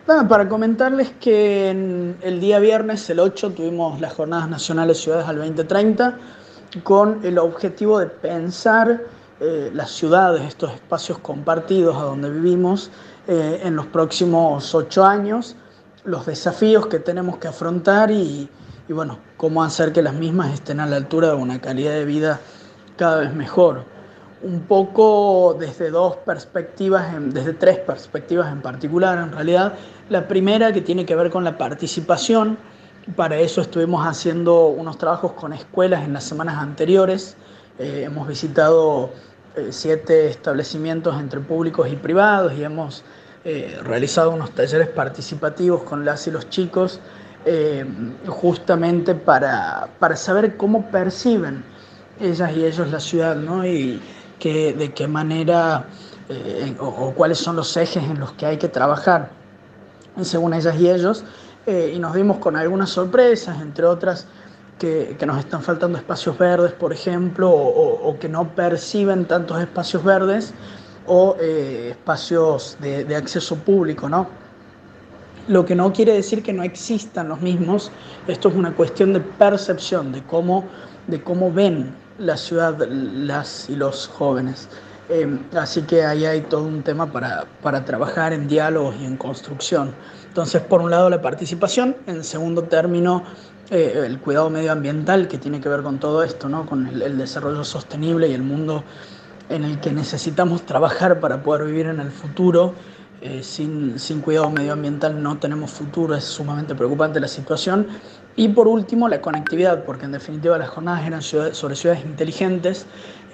Nada, para comentarles que el día viernes, el 8, tuvimos las Jornadas Nacionales Ciudades al 2030 con el objetivo de pensar las ciudades, estos espacios compartidos a donde vivimos en los próximos 8 años, los desafíos que tenemos que afrontar y bueno, cómo hacer que las mismas estén a la altura de una calidad de vida cada vez mejor. Un poco desde dos perspectivas, desde tres perspectivas en particular, en realidad. La primera que tiene que ver con la participación. Para eso estuvimos haciendo unos trabajos con escuelas en las semanas anteriores. Hemos visitado 7 establecimientos entre públicos y privados y hemos realizado unos talleres participativos con las y los chicos, eh, justamente para saber cómo perciben ellas y ellos la ciudad, ¿no? Y de qué manera o cuáles son los ejes en los que hay que trabajar según ellas y ellos, y nos dimos con algunas sorpresas, entre otras que nos están faltando espacios verdes, por ejemplo, o que no perciben tantos espacios verdes o espacios de acceso público, ¿no? Lo que no quiere decir que no existan los mismos. Esto es una cuestión de percepción, de cómo ven la ciudad las y los jóvenes. Así que ahí hay todo un tema para trabajar en diálogos y en construcción. Entonces, por un lado, la participación; en segundo término, el cuidado medioambiental, que tiene que ver con todo esto, ¿no? Con el desarrollo sostenible y el mundo en el que necesitamos trabajar para poder vivir en el futuro. Sin cuidado medioambiental no tenemos futuro, es sumamente preocupante la situación. Y por último, la conectividad, porque en definitiva las jornadas eran sobre ciudades inteligentes,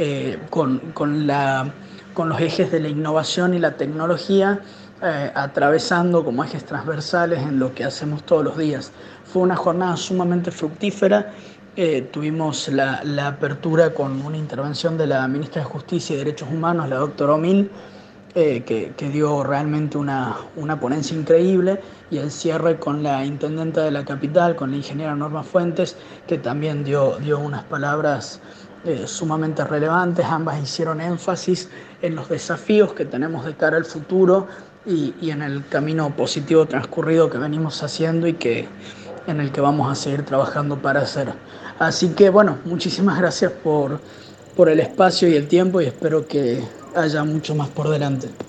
con los ejes de la innovación y la tecnología, atravesando como ejes transversales en lo que hacemos todos los días. Fue una jornada sumamente fructífera. Tuvimos la apertura con una intervención de la ministra de Justicia y Derechos Humanos, la doctora Omil, que dio realmente una ponencia increíble, y el cierre con la intendenta de la capital, con la ingeniera Norma Fuentes, que también dio unas palabras sumamente relevantes. Ambas hicieron énfasis en los desafíos que tenemos de cara al futuro y en el camino positivo transcurrido que venimos haciendo y en el que vamos a seguir trabajando para hacer. Así que bueno, muchísimas gracias por el espacio y el tiempo, y espero que haya mucho más por delante.